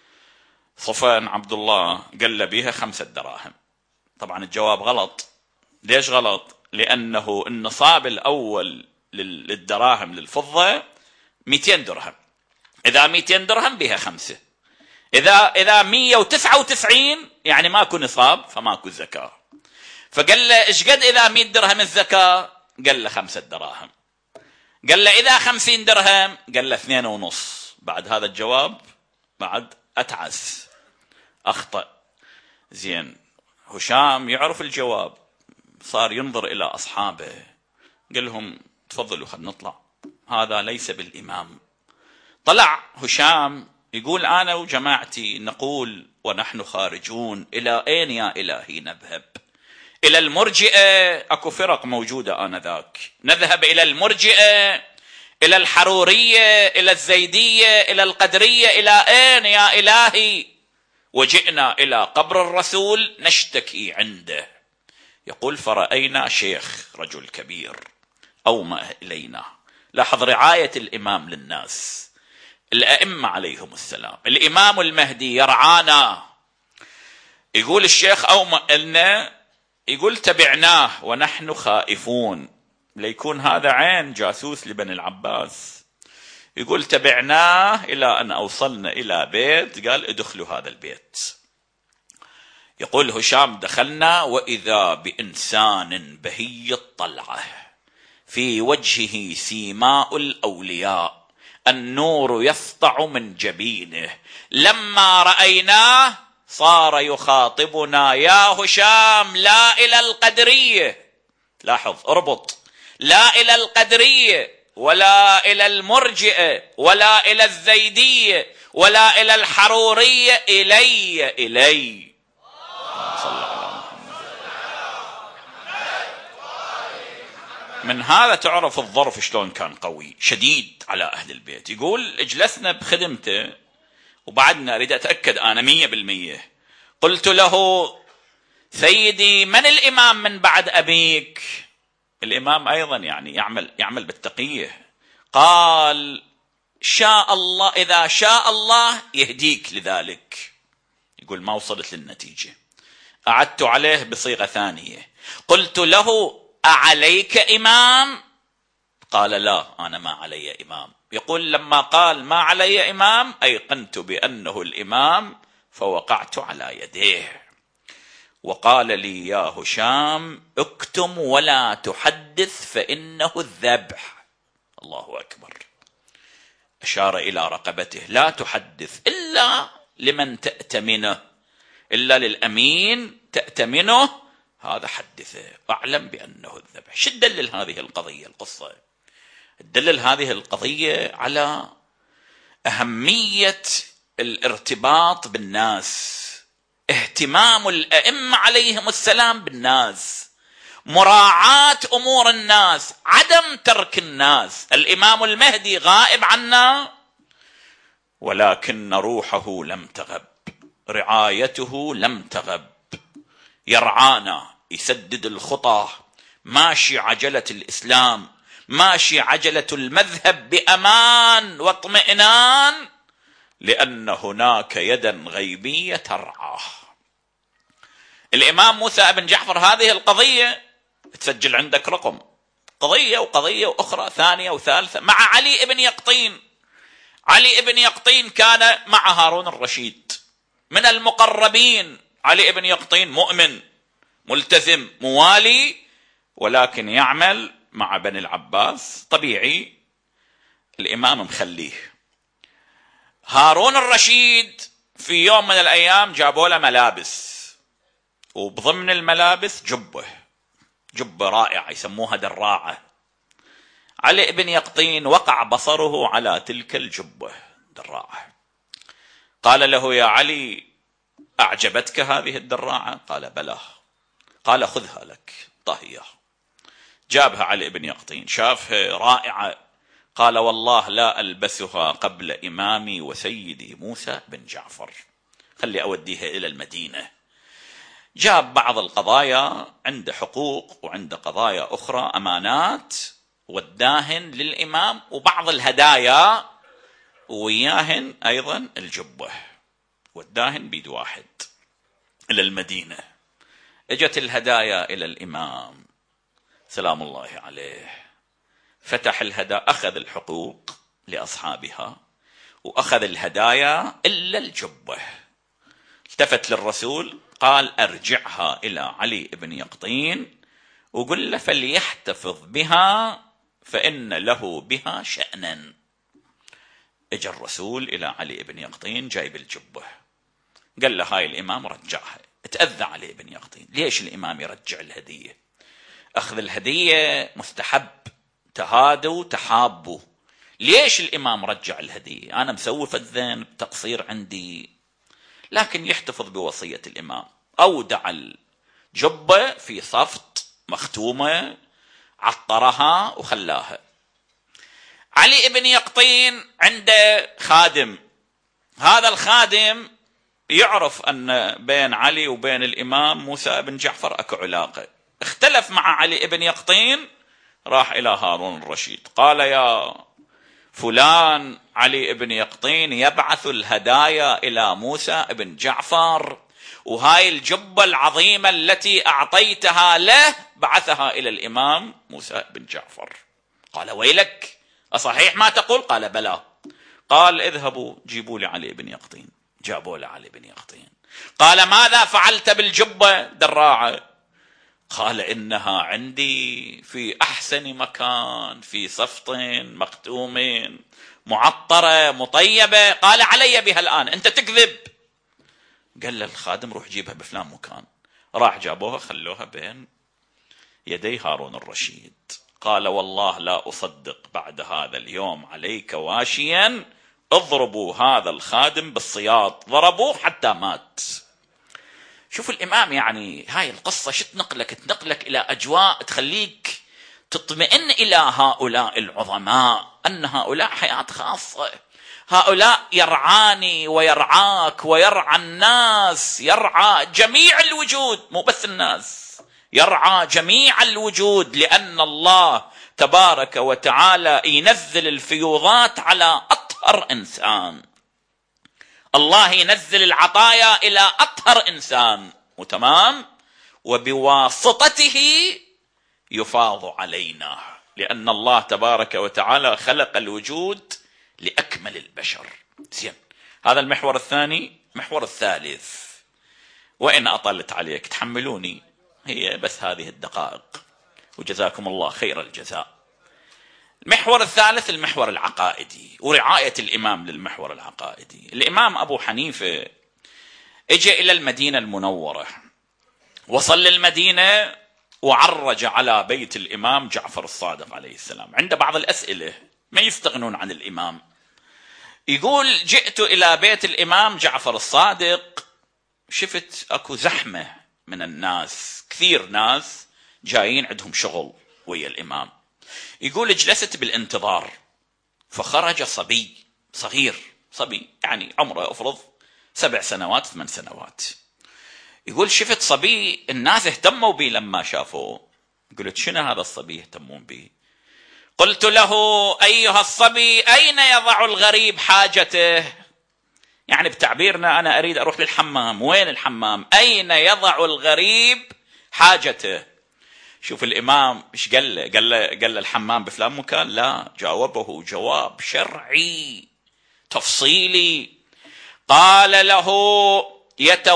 صفن عبد الله قال له بيها 5 دراهم. طبعا الجواب غلط. ليش غلط؟ لأنه النصاب الأول للدراهم للفضة 200 درهم. إذا 200 درهم بها 5. إذا 199 يعني ماكو نصاب فماكو زكاة. فقال له إيش قد إذا 100 درهم الزكاة؟ قال له 5 دراهم. قال له إذا 50 درهم؟ قال له 2.5. بعد هذا الجواب بعد أتعس، أخطأ. زين، هشام يعرف الجواب، صار ينظر إلى أصحابه قال لهم تفضلوا خلنا نطلع، هذا ليس بالإمام. طلع هشام يقول أنا وجماعتي نقول ونحن خارجون إلى أين يا إلهي نذهب؟ إلى المرجئة، أكو فرق موجودة آنذاك، نذهب إلى المرجئة، إلى الحرورية، إلى الزيدية، إلى القدرية، إلى أين يا إلهي؟ وجئنا إلى قبر الرسول نشتكي عنده. يقول فرأينا شيخ رجل كبير أومأ إلينا. لاحظ رعاية الإمام للناس، الأئمة عليهم السلام. الإمام المهدي يرعانا. يقول الشيخ أومأ لنا، يقول تبعناه ونحن خائفون ليكون هذا عين جاسوس لبني العباس. يقول تبعناه إلى أن أوصلنا إلى بيت، قال ادخلوا هذا البيت. يقول هشام دخلنا وإذا بإنسان بهي الطلعة في وجهه سيماء الأولياء، النور يسطع من جبينه. لما رأيناه صار يخاطبنا يا هشام لا إلى القدرية، لاحظ اربط، لا إلى القدرية ولا إلى المرجئة ولا إلى الزيدية ولا إلى الحرورية، إلي صلى الله عليه وسلم. من هذا تعرف الظرف شلون كان قوي شديد على أهل البيت. يقول اجلسنا بخدمته وبعدنا أريد أتأكد أنا 100%. قلت له سيدي من الإمام من بعد أبيك؟ الإمام أيضا يعني يعمل بالتقية. قال شاء الله، إذا شاء الله يهديك لذلك. يقول ما وصلت للنتيجة. أعدت عليه بصيغة ثانية، قلت له أعليك إمام؟ قال لا أنا ما علي إمام. يقول لما قال ما علي إمام أيقنت بأنه الإمام فوقعت على يديه. وقال لي يا هشام اكتم ولا تحدث فإنه الذبح. الله أكبر. أشار إلى رقبته، لا تحدث إلا لمن تأتمنه، إلا للأمين تأتمنه، هذا حدثه أعلم بأنه الذبح. شو دلل هذه القضية؟ القصة تدلل هذه القضية على أهمية الارتباط بالناس، اهتمام الأئمة عليهم السلام بالناس، مراعاة أمور الناس، عدم ترك الناس. الإمام المهدي غائب عنا ولكن روحه لم تغب، رعايته لم تغب، يرعانا، يسدد الخطى، ماشي عجلة الإسلام، ماشي عجلة المذهب بأمان واطمئنان، لأن هناك يدا غيبية ترعاه. الإمام موسى بن جعفر هذه القضية تسجل عندك رقم، قضية وقضية وأخرى ثانية وثالثة، مع علي بن يقطين. علي بن يقطين كان مع هارون الرشيد من المقربين علي بن يقطين مؤمن ملتزم موالي، ولكن يعمل مع بني العباس طبيعي، الإمام مخليه. هارون الرشيد في يوم من الأيام جابوا له ملابس، وبضمن الملابس جبة رائعة يسموها دراعة. علي بن يقطين وقع بصره على تلك الجبة دراعة، قال له: يا علي، أعجبتك هذه الدراعة؟ قال: بلى. قال: خذها لك، طهية. جابها علي بن يقطين، شافها رائعة، قال: والله لا ألبسها قبل إمامي وسيدي موسى بن جعفر، خلي أوديها إلى المدينة. جاب بعض القضايا، عنده حقوق وعنده قضايا أخرى أمانات، وداهن للإمام، وبعض الهدايا وياهن أيضا الجبة، وداهن بيد واحد إلى المدينة. اجت الهدايا إلى الإمام سلام الله عليه، فتح الهدايا، أخذ الحقوق لأصحابها وأخذ الهدايا إلا الجبة. التفت للرسول قال: أرجعها إلى علي بن يقطين وقل له فليحتفظ بها فإن له بها شأنا. اجى الرسول إلى علي بن يقطين جايب الجبة، قال له: هاي الإمام رجعها. اتأذى علي بن يقطين، ليش الإمام يرجع الهدية؟ أخذ الهدية مستحب، تهادوا تحابوا، ليش الإمام رجع الهدية؟ أنا مسوف الذنب، تقصير عندي، لكن يحتفظ بوصية الإمام. أودع الجبة في صفط مختومة، عطرها وخلاها. علي بن يقطين عنده خادم، هذا الخادم يعرف أن بين علي وبين الإمام موسى بن جعفر أكو علاقة، اختلف مع علي بن يقطين، راح إلى هارون الرشيد قال: يا فلان، علي بن يقطين يبعث الهدايا إلى موسى بن جعفر، وهاي الجبة العظيمة التي أعطيتها له بعثها إلى الإمام موسى بن جعفر. قال: ويلك، أصحيح ما تقول؟ قال: بلى. قال: اذهبوا جيبوا لي علي بن يقطين. جابوا له علي بن يقطين. قال: ماذا فعلت بالجبة دراعة؟ قال: إنها عندي في أحسن مكان، في صفط مختوم معطرة مطيبة. قال: علي بها الآن، أنت تكذب. قال له الخادم: روح جيبها بفلان مكان. راح جابوها، خلوها بين يدي هارون الرشيد. قال: والله لا أصدق بعد هذا اليوم عليك واشيا، اضربوا هذا الخادم بالصياط. ضربوه حتى مات. شوف الإمام، يعني هاي القصة شو تنقلك إلى أجواء تخليك تطمئن إلى هؤلاء العظماء، أن هؤلاء حياة خاصة، هؤلاء يرعاني ويرعاك ويرعى الناس، يرعى جميع الوجود، مو بس الناس، يرعى جميع الوجود، لأن الله تبارك وتعالى ينزل الفيوضات على أطهر إنسان. الله ينزل العطايا إلى أطهر إنسان، وتمام، وبواسطته يفاض علينا، لأن الله تبارك وتعالى خلق الوجود لأكمل البشر. زين، هذا المحور الثاني. محور الثالث، وإن أطلت عليك تحملوني، هي بس هذه الدقائق، وجزاكم الله خير الجزاء. المحور الثالث المحور العقائدي، ورعاية الإمام للمحور العقائدي. الإمام أبو حنيفة اجى إلى المدينة المنورة، وصل للمدينة وعرج على بيت الإمام جعفر الصادق عليه السلام. عنده بعض الأسئلة ما يستغنون عن الإمام. يقول: جئت إلى بيت الإمام جعفر الصادق، شفت أكو زحمة من الناس، كثير ناس جايين عندهم شغل ويا الإمام. يقول: جلست بالانتظار، فخرج صبي صغير، صبي يعني عمره أفرض 7 سنوات 8 سنوات. يقول: شفت صبي الناس اهتموا به لما شافوه. قلت: شنو هذا الصبي يهتمون به؟ قلت له: أيها الصبي، أين يضع الغريب حاجته؟ يعني بتعبيرنا أنا أريد أروح للحمام، وين الحمام؟ أين يضع الغريب حاجته؟ شوف الإمام إيش قال له؟ قال له الحمام بفلان مكان؟ لا، جاوبه جواب شرعي تفصيلي. قال له: يتوقف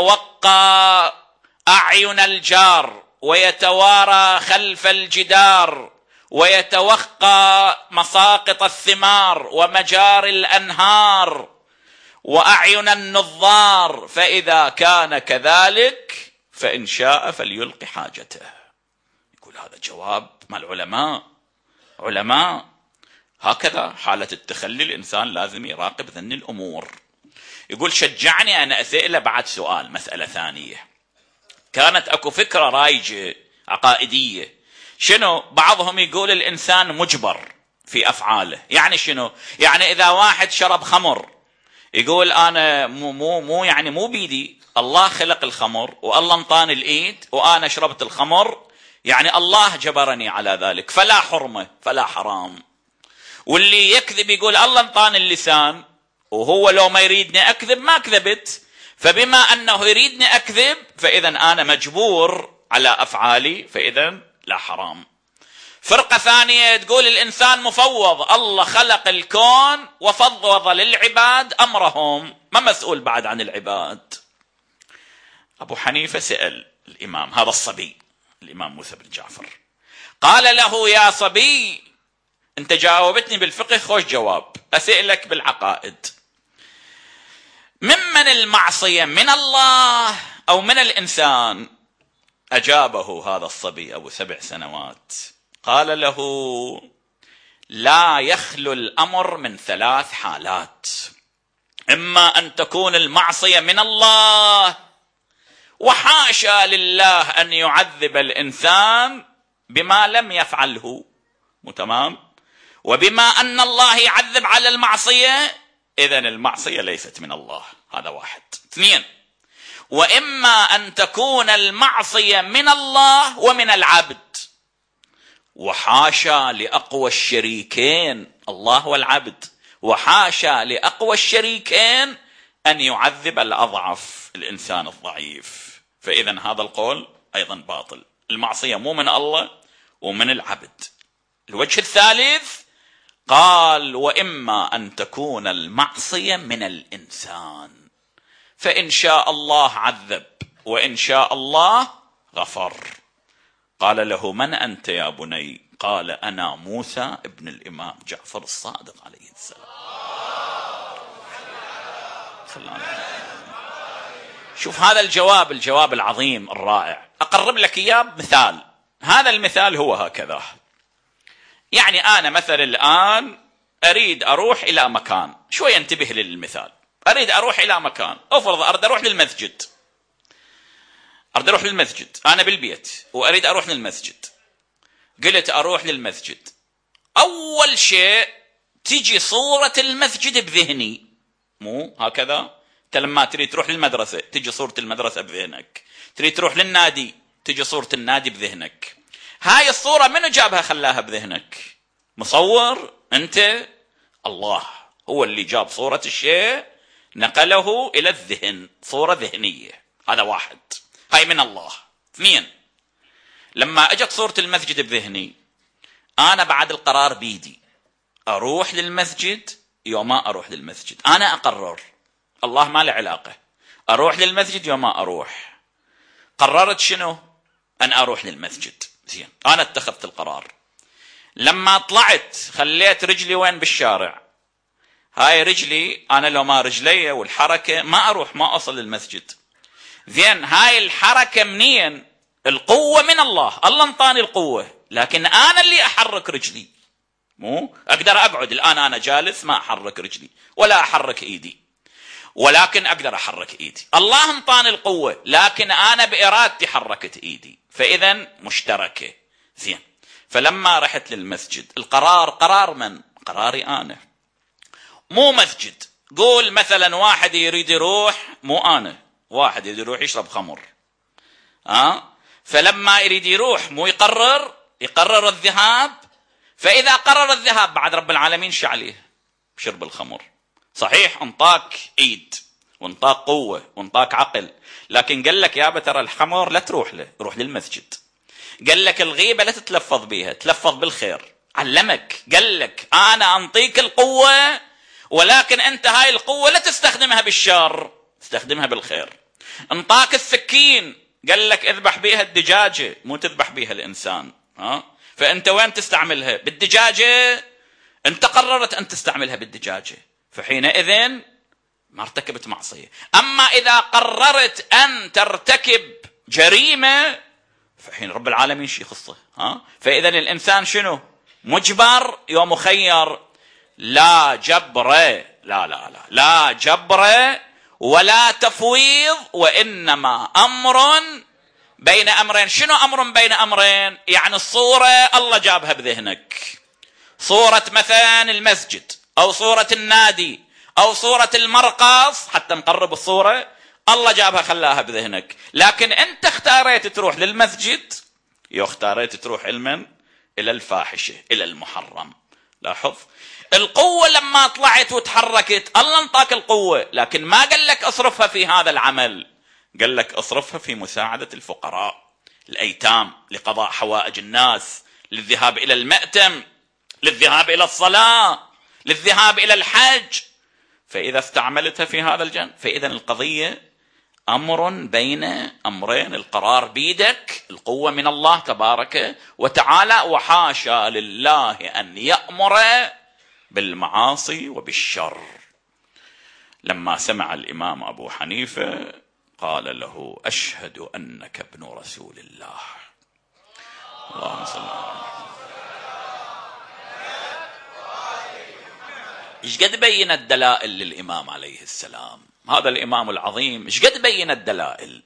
يتوقى أعين الجار ويتوارى خلف الجدار ويتوقى مساقط الثمار ومجاري الأنهار وأعين النظار، فإذا كان كذلك فإن شاء فليلقي حاجته. يقول هذا جواب مع العلماء. علماء هكذا حالة التخلي الإنسان لازم يراقب ذن الأمور. يقول شجعني أن أسأل بعد سؤال، مسألة ثانية. كانت أكو فكرة رايجة عقائدية، شنو؟ بعضهم يقول الإنسان مجبر في أفعاله. يعني شنو؟ يعني إذا واحد شرب خمر يقول أنا مو بيدي، الله خلق الخمر والله انطاني الإيد وأنا شربت الخمر، يعني الله جبرني على ذلك، فلا حرمة فلا حرام. واللي يكذب يقول الله انطاني اللسان وهو لو ما يريدني أكذب ما كذبت، فبما أنه يريدني أكذب فإذا أنا مجبور على أفعالي، فإذا لا حرام. فرقة ثانية تقول الإنسان مفوض، الله خلق الكون وفوض للعباد أمرهم، ما مسؤول بعد عن العباد. أبو حنيفة سأل الإمام هذا الصبي، الإمام موسى بن جعفر، قال له يا صبي أنت جاوبتني بالفقه خوش جواب، أسألك بالعقائد، ممن المعصية، من الله أو من الإنسان؟ أجابه هذا الصبي أبو 7 سنوات، قال له لا يخلو الأمر من 3 حالات، إما أن تكون المعصية من الله، وحاشا لله أن يعذب الإنسان بما لم يفعله، تمام، وبما أن الله يعذب على المعصية إذن المعصية ليست من الله، هذا 1. 2، وإما أن تكون المعصية من الله ومن العبد، وحاشا لأقوى الشريكين الله والعبد، وحاشا لأقوى الشريكين أن يعذب الأضعف الإنسان الضعيف، فإذن هذا القول أيضا باطل، المعصية مو من الله ومن العبد. الوجه الثالث قال وإما أن تكون المعصية من الإنسان، فإن شاء الله عذب وإن شاء الله غفر. قال له من أنت يا بني؟ قال أنا موسى ابن الإمام جعفر الصادق عليه السلام. شوف هذا الجواب العظيم الرائع، أقرب لك إياه بمثال. هذا المثال هو هكذا، يعني أنا مثلا الآن أريد أروح إلى مكان، شوي انتبه للمثال، أريد أروح إلى مكان، أفرض أريد أروح للمسجد، أنا بالبيت وأريد أروح للمسجد، قلت أروح للمسجد، أول شيء تجي صورة المسجد بذهني، مو هكذا؟ لما تريد تروح للمدرسة تجي صورة المدرسة بذهنك، تريد تروح للنادي تجي صورة النادي بذهنك. هاي الصورة منو جابها خلاها بذهنك؟ مصور أنت؟ الله هو اللي جاب صورة الشيء نقله إلى الذهن، صورة ذهنية، هذا 1، هاي من الله. 2، لما أجت صورة المسجد بذهني، أنا بعد القرار بيدي أروح للمسجد يوم ما أروح للمسجد، أنا أقرر، الله ما له علاقة، أروح للمسجد يوم ما أروح. قررت شنو؟ أن أروح للمسجد، زين، أنا اتخذت القرار. لما طلعت خليت رجلي وين؟ بالشارع، هاي رجلي أنا لو ما رجلي والحركة ما أروح، ما أصل للمسجد. زين، هاي الحركة منين؟ القوة من الله، الله انطاني القوة، لكن أنا اللي أحرك رجلي، مو أقدر أقعد الآن أنا جالس ما أحرك رجلي ولا أحرك إيدي، ولكن أقدر أحرك إيدي، الله انطاني القوة لكن أنا بإرادتي حركت إيدي، فإذا مشتركة. زين، فلما رحت للمسجد القرار قرار من؟ قراري أنا، مو مسجد. قول مثلا واحد يريد يروح، مو أنا، واحد يريد يروح يشرب خمر، فلما يريد يروح مو يقرر الذهاب، فإذا قرر الذهاب بعد رب العالمين شو عليه؟ بشرب الخمر. صحيح انطاك ايد وانطاك قوة وانطاك عقل، لكن قال لك يا ترى الخمر لا تروح له، روح للمسجد. قال لك الغيبة لا تتلفظ بها، تلفظ بالخير، علمك، قال لك أنا أنطيك القوة ولكن أنت هاي القوة لا تستخدمها بالشر، استخدمها بالخير. انطاك السكين قال لك اذبح بيها الدجاجة مو تذبح بيها الإنسان، فأنت وين تستعملها؟ بالدجاجة. أنت قررت أن تستعملها بالدجاجة، فحينئذ ما ارتكبت معصية. أما إذا قررت أن ترتكب جريمة فحين رب العالمين شي خصه. فإذا الإنسان شنو؟ مجبر يوم مخير. لا جبر، لا جبر ولا تفويض، وإنما أمر بين أمرين. شنو أمر بين أمرين؟ يعني الصورة الله جابها بذهنك، صورة مثلا المسجد أو صورة النادي أو صورة المرقص، حتى نقرب الصورة الله جابها خلاها بذهنك، لكن أنت اختاريت تروح للمسجد، اختاريت تروح إلى الفاحشة، إلى المحرم. لاحظ القوة لما طلعت وتحركت الله انطاك القوة، لكن ما قال لك اصرفها في هذا العمل، قال لك اصرفها في مساعدة الفقراء الأيتام، لقضاء حوائج الناس، للذهاب إلى المأتم، للذهاب إلى الصلاة، للذهاب إلى الحج. فإذا استعملتها في هذا الجانب فإذا القضية أمر بين أمرين، القرار بيدك، القوة من الله تبارك وتعالى، وحاشا لله أن يأمر بالمعاصي وبالشر. لما سمع الإمام أبو حنيفة قال له أشهد أنك ابن رسول الله. اللهم صل على محمد. ايش قد بين الدلائل للإمام عليه السلام، هذا الإمام العظيم ايش قد بين الدلائل،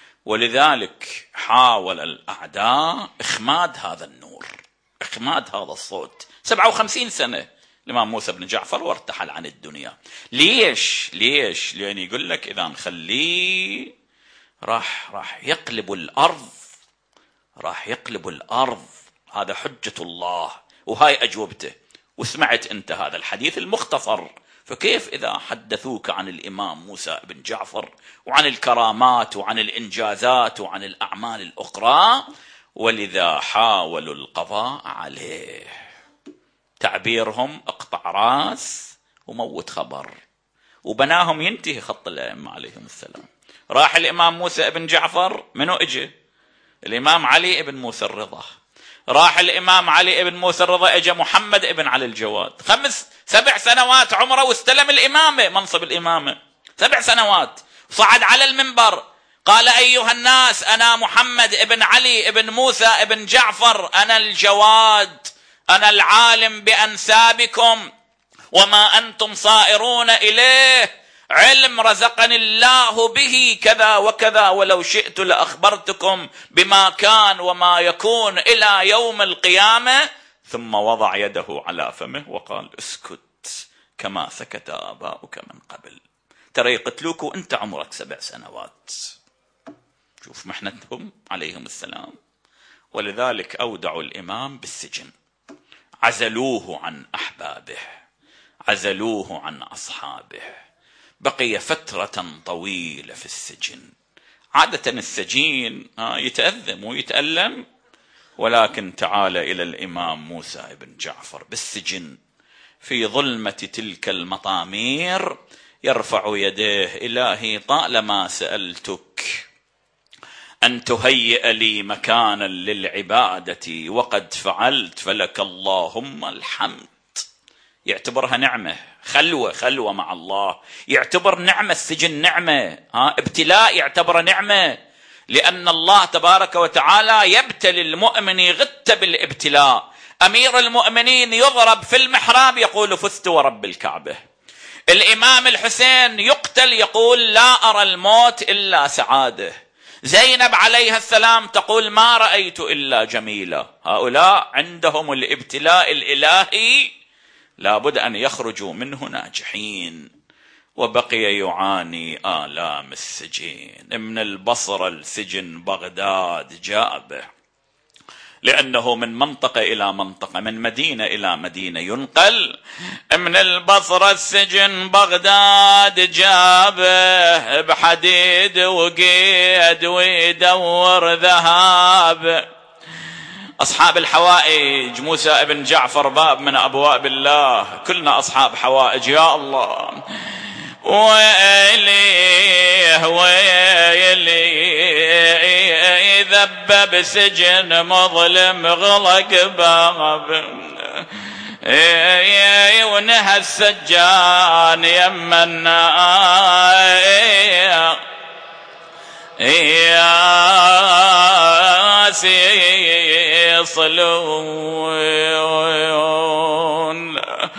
ولذلك حاول الأعداء إخماد هذا النور، إخماد هذا الصوت. 57 سنة الإمام موسى بن جعفر وارتحل عن الدنيا. ليش؟ لأن يقول لك إذا نخليه راح يقلب الأرض، راح يقلب الأرض، هذا حجة الله وهاي أجوبته. وسمعت أنت هذا الحديث المختصر، فكيف إذا حدثوك عن الإمام موسى بن جعفر وعن الكرامات وعن الإنجازات وعن الأعمال الأخرى؟ ولذا حاولوا القضاء عليه، تعبيرهم اقطع راس وموت خبر، وبناهم ينتهي خط الأئمة عليهم السلام. راح الإمام موسى بن جعفر، منو اجي؟ الإمام علي بن موسى الرضا. راح الإمام علي بن موسى الرضا، اجى محمد بن علي الجواد، 7 سنوات عمره واستلم الإمامة، منصب الإمامة 7 سنوات، صعد على المنبر قال أيها الناس أنا محمد بن علي بن موسى بن جعفر، أنا الجواد، أنا العالم بأنسابكم وما أنتم صائرون إليه، علم رزقني الله به كذا وكذا، ولو شئت لأخبرتكم بما كان وما يكون إلى يوم القيامة. ثم وضع يده على فمه وقال اسكت كما سكت آباؤك من قبل، ترى يقتلوك وانت عمرك 7 سنوات. شوف محنتهم عليهم السلام. ولذلك أودعوا الإمام بالسجن، عزلوه عن أحبابه، عزلوه عن أصحابه، بقي فترة طويلة في السجن. عادة السجين يتأذم ويتألم، ولكن تعال إلى الإمام موسى بن جعفر بالسجن في ظلمة تلك المطامير يرفع يديه إلهي طالما سألتك أن تهيئ لي مكانا للعبادة وقد فعلت، فلك اللهم الحمد. يعتبرها نعمة، خلوة مع الله، يعتبر نعمة السجن نعمة، ابتلاء يعتبر نعمة، لأن الله تبارك وتعالى يبتلي المؤمن غت بالابتلاء. أمير المؤمنين يضرب في المحراب يقول فزت ورب الكعبة، الإمام الحسين يقتل يقول لا أرى الموت إلا سعادة، زينب عليها السلام تقول ما رأيت إلا جميلة. هؤلاء عندهم الابتلاء الإلهي لابد أن يخرجوا منه ناجحين. وبقي يعاني آلام السجين، من البصرة السجن بغداد جابه، لأنه من منطقة إلى منطقة، من مدينة إلى مدينة ينقل. من البصرة السجن بغداد جابه، بحديد وقيد ويدور ذهاب. أصحاب الحوائج، موسى بن جعفر باب من أبواب الله، كلنا أصحاب حوائج يا الله. ويلي ذب بسجن مظلم غلق باب ونهى السجان يما الناس يصلون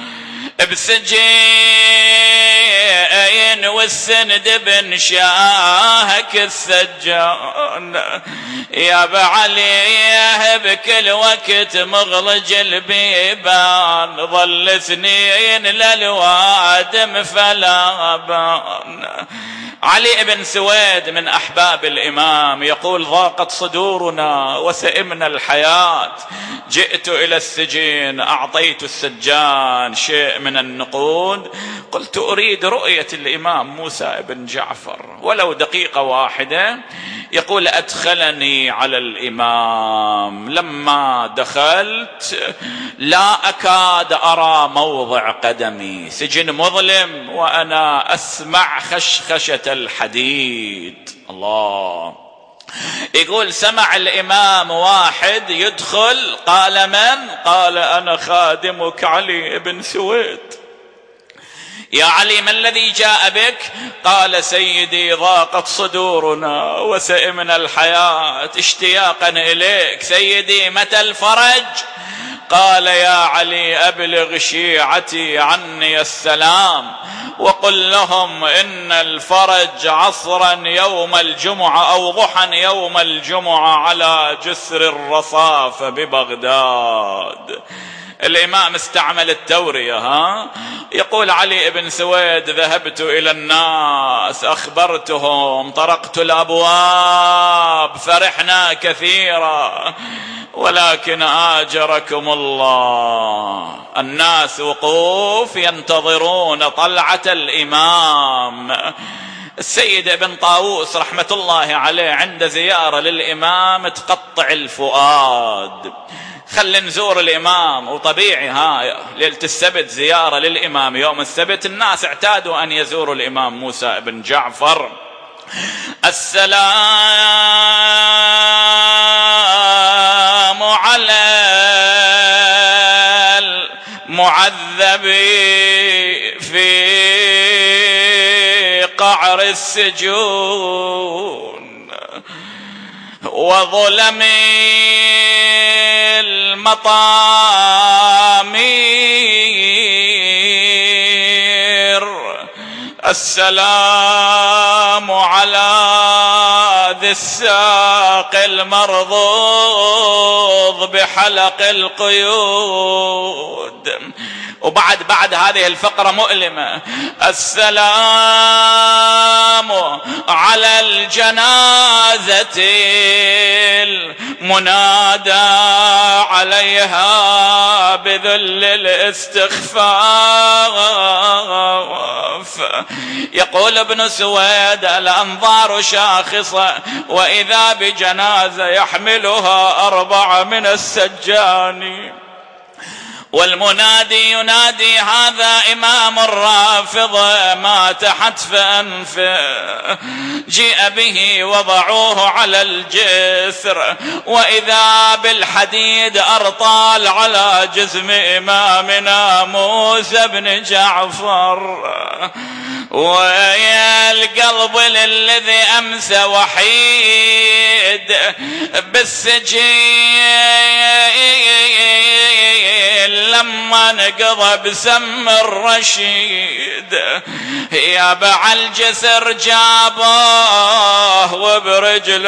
بسجين والسند بن شاهك السجان يا بعليه بكل وقت مغلج البيبان ظل سنين للوادم فلا بان. علي بن سويد من أحباب الإمام يقول ضاقت صدورنا وسئمنا الحياة، جئت إلى السجن أعطيت السجان شيء من النقود، قلت أريد رؤية الإمام موسى بن جعفر ولو دقيقة واحدة. يقول أدخلني على الإمام، لما دخلت لا أكاد أرى موضع قدمي، سجن مظلم وأنا أسمع خشخشة الحديد. الله. يقول سمع الإمام واحد يدخل، قال من؟ قال أنا خادمك علي بن سويد. يا علي ما الذي جاء بك؟ قال سيدي ضاقت صدورنا وسئمنا الحياة اشتياقا إليك. سيدي متى الفرج؟ قال يا علي أبلغ شيعتي عني السلام وقل لهم إن الفرج عصرا يوم الجمعة أو ضحى يوم الجمعة على جسر الرصاف ببغداد. الإمام استعمل التورية. يقول علي بن سويد ذهبت إلى الناس أخبرتهم، طرقت الأبواب، فرحنا كثيرا، ولكن آجركم الله الناس وقوف ينتظرون طلعة الإمام. السيد ابن طاووس رحمة الله عليه عند زيارة للإمام تقطع الفؤاد، خلي نزور الإمام. وطبيعي ليلة السبت زيارة للإمام، يوم السبت الناس اعتادوا أن يزوروا الإمام موسى بن جعفر. السلام على المعذب في قعر السجون وظلم المطامير. السلام على ذي الساق المرضوض بحلق القيود. وبعد هذه الفقرة مؤلمة، السلام على الجنازة المنادى عليها بذل الاستخفاف. يقول ابن سويد الأنظار شاخصة وإذا بجنازة يحملها 4 من السجان، والمنادي ينادي هذا إمام الرافضة مات حتف أنفه، جيء به وضعوه على الجسر، وإذا بالحديد أرطال على جسم إمامنا موسى بن جعفر. ويا القلب الذي أمسى وحيد بالسجين لما نقضى بسم الرشيد، يا باع الجسر جابه وبرجل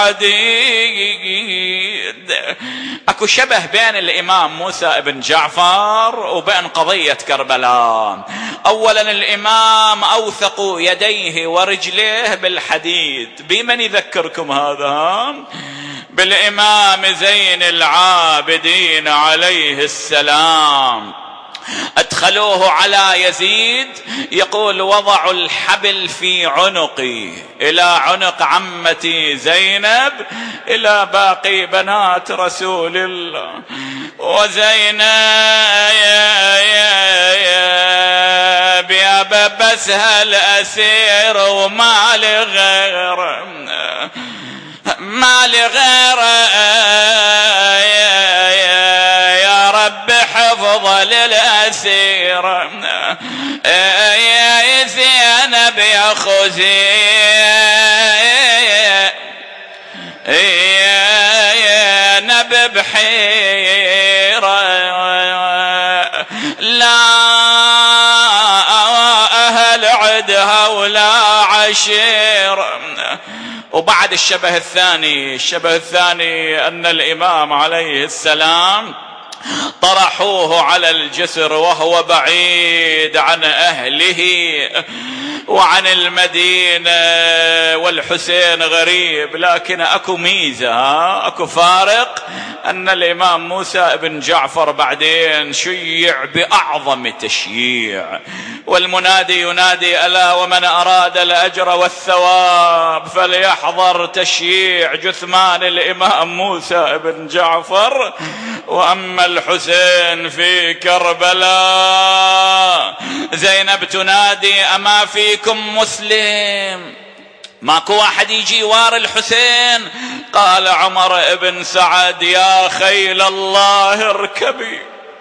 الحديد. اكو شبه بين الامام موسى بن جعفر وبين قضية كربلاء. اولا الامام اوثق يديه ورجليه بالحديد، بمن يذكركم هذا؟ بالامام زين العابدين عليه السلام. أدخلوه على يزيد، يقول وضعوا الحبل في عنقي إلى عنق عمتي زينب إلى باقي بنات رسول الله. وزينب يا بس هالأسير وما لغير ما لغير يا رب حفظ للأسير يا زينب يا خوزي يا نبي بحيرة لا أهل عدها ولا عشير. وبعد الشبه الثاني أن الإمام عليه السلام طرحوه على الجسر وهو بعيد عن أهله وعن المدينة، والحسين غريب، لكن أكو ميزة، أكو فارق، أن الإمام موسى بن جعفر بعدين شيع بأعظم تشييع، والمنادي ينادي ألا ومن أراد الأجر والثواب فليحضر تشييع جثمان الإمام موسى بن جعفر. وأما الحسين في كربلاء زينب تنادي أما فيكم مسلم؟ ماكو واحد يجي وار الحسين؟ قال عمر بن سعد يا خيل الله اركبي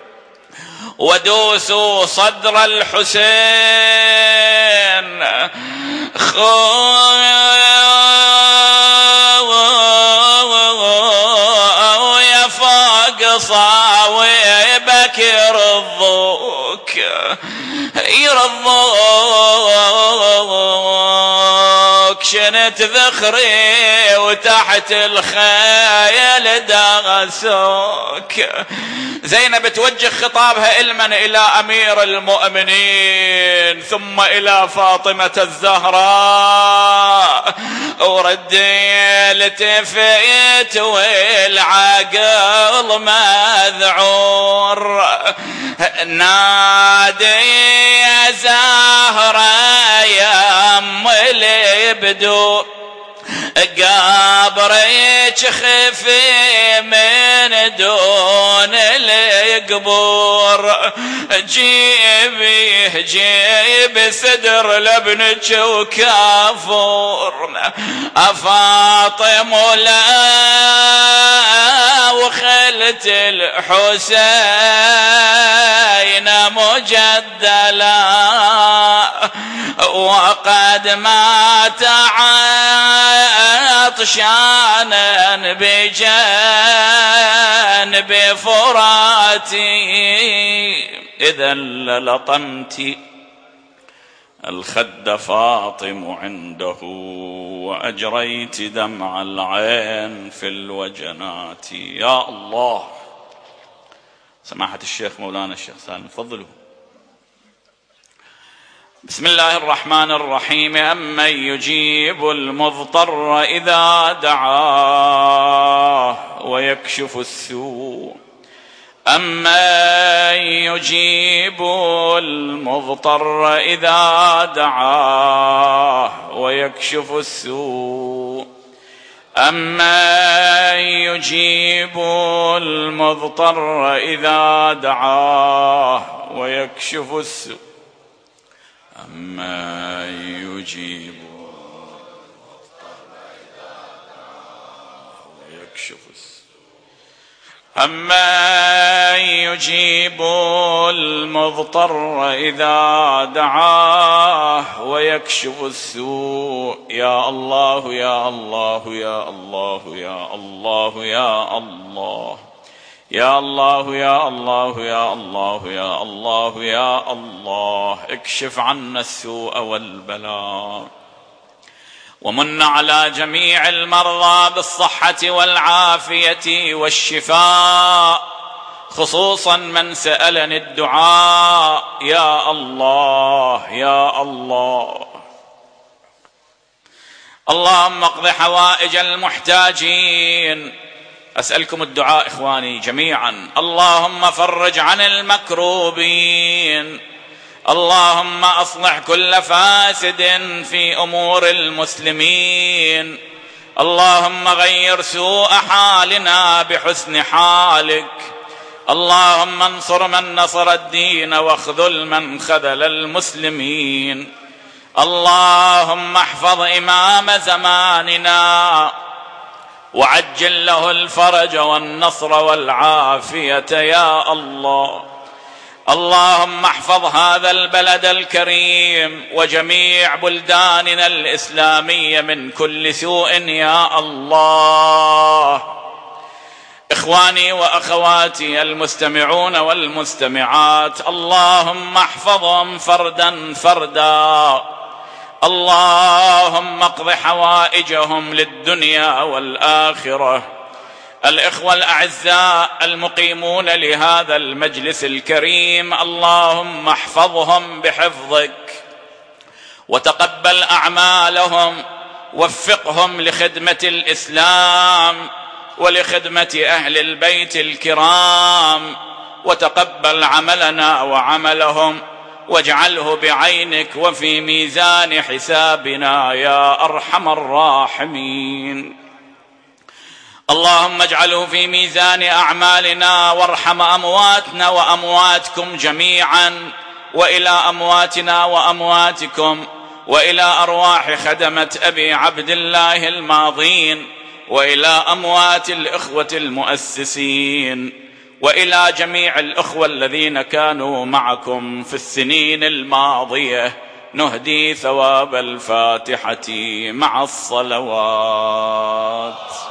ودوسوا صدر الحسين ويا فوق صاوبك يرضوك شنت ذخري وتحت الخيل دغسوك. زينب توجه خطابها علما إلى أمير المؤمنين ثم إلى فاطمة الزهراء، وردي التفيت والعقل مذعور، نادي يا زهرة يا أم الابدو قبرك خفي من دون القبور، جيبي صدر لابنك وكافور أفاطم لا وخلت الحسين مجدلا وقد مات عطشانا بجانب فراتي، إذا للطمت الخد فاطم عنده وأجريت دمع العين في الوجنات. يا الله. سماحة الشيخ مولانا الشيخ سالم فضلوا. بسم الله الرحمن الرحيم. أمن يجيب المضطر إذا دعاه ويكشف السوء، أمن يجيب المضطر إذا دعاه ويكشف السوء، أمن يجيب المضطر إذا دعاه ويكشف السوء، أما يجيب ويكشف السوء، أما يجيب المضطر إذا دعاه ويكشف السوء. يا الله يا الله يا الله يا الله يا الله يا الله يا الله يا الله يا الله يا الله، اكشف عنا السوء والبلاء ومن على جميع المرضى بالصحة والعافية والشفاء، خصوصا من سألني الدعاء. يا الله يا الله. اللهم اقض حوائج المحتاجين. أسألكم الدعاء إخواني جميعا. اللهم فرج عن المكروبين، اللهم أصلح كل فاسد في أمور المسلمين، اللهم غير سوء حالنا بحسن حالك، اللهم انصر من نصر الدين واخذل من خذل المسلمين. اللهم احفظ إمام زماننا وعجل له الفرج والنصر والعافية يا الله. اللهم احفظ هذا البلد الكريم وجميع بلداننا الإسلامية من كل سوء يا الله. إخواني وأخواتي المستمعون والمستمعات، اللهم احفظهم فردا فردا، اللهم اقض حوائجهم للدنيا والآخرة. الإخوة الأعزاء المقيمون لهذا المجلس الكريم، اللهم احفظهم بحفظك وتقبل أعمالهم، وفقهم لخدمة الإسلام ولخدمة أهل البيت الكرام، وتقبل عملنا وعملهم، واجعله بعينك وفي ميزان حسابنا يا أرحم الراحمين. اللهم اجعله في ميزان أعمالنا، وارحم أمواتنا وأمواتكم جميعا، وإلى أمواتنا وأمواتكم، وإلى أرواح خدمة أبي عبد الله الماضين، وإلى أموات الإخوة المؤسسين، وإلى جميع الأخوة الذين كانوا معكم في السنين الماضية. نهدي ثواب الفاتحة مع الصلوات.